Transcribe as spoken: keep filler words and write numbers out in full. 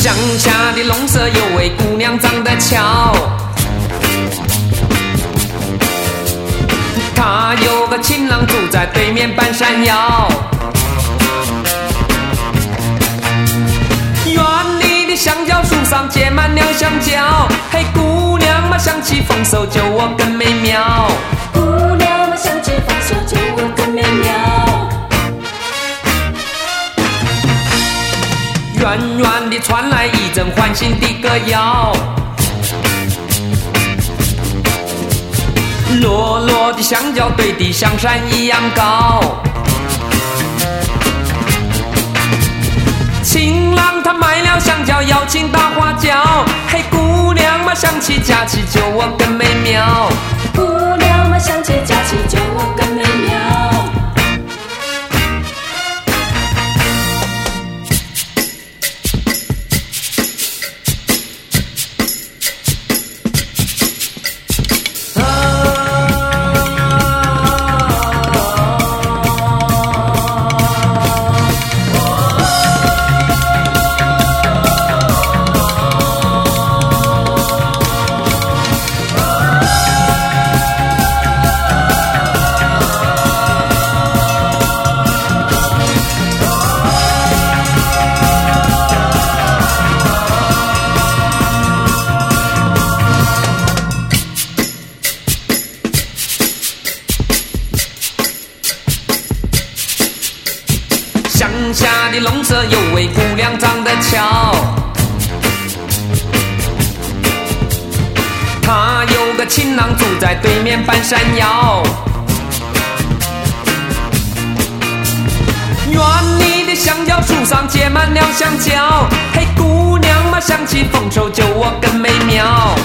乡下的农舍有位姑娘长得俏，她有个情郎住在对面半山腰。园里的香蕉树上结满了香蕉，嘿，姑娘嘛想起丰收就我更美妙。 姑娘嘛想起丰收就我更美妙。 远远地传来一阵欢欣的歌谣，落落的香蕉堆得像山一样高。情郎他买了香蕉邀请打花轿，嘿，姑娘嘛想起假期就我更美妙。 姑娘嘛想起假期就我更美妙。乡下的农舍有位姑娘长得俏，她有个情郎住在对面半山腰。园里的香蕉树上结满了香蕉，嘿，姑娘嘛想起丰收就我更美妙。